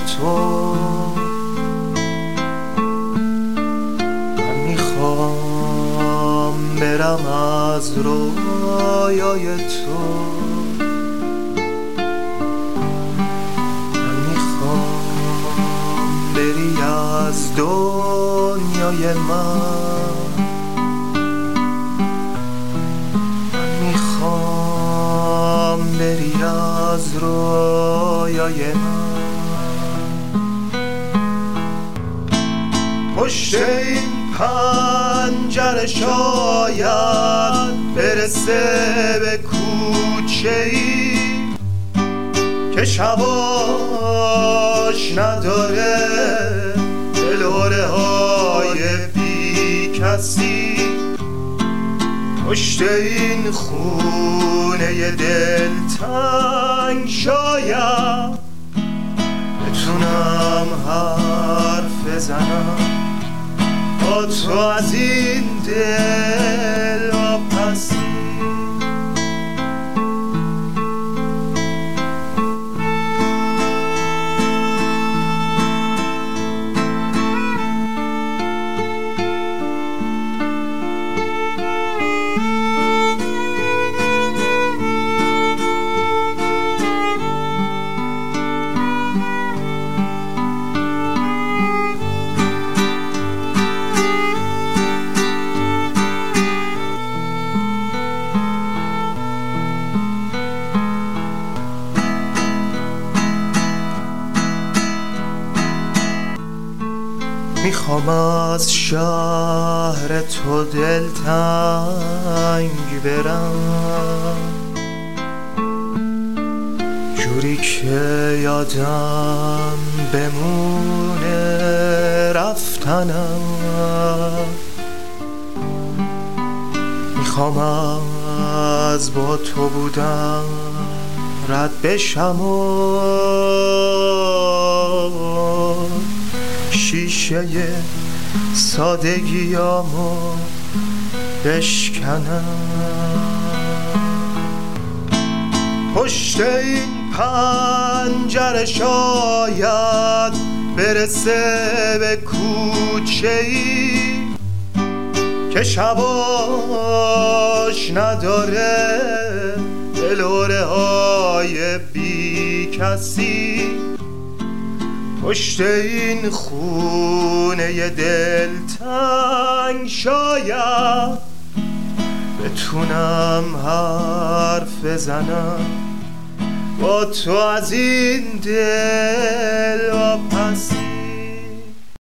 تو، من میخوام برم از رویای تو، من میخوام بری از دنیای من، بری از رویای من. پشت این پنجره شاید برسه به کوچه‌ای که شباش نداره دلهره های بی کسی. پشت این خونه دلتنگ شاید بتونم حرف بزنم با تو از این دل واپسی. میخوام از شهر تو دلتنگ برم، جوری که یادم بمونه رفتنم. میخوام از با تو بودم رد بشم و شیشه سادگیامو بشکنم. پشت این پنجره شاید برسه به کوچه‌ای که شباش نداره دلهره های بی کسی. پشت این خونه دلتنگ شاید بتونم حرف بزنم با تو از این دل واپسی.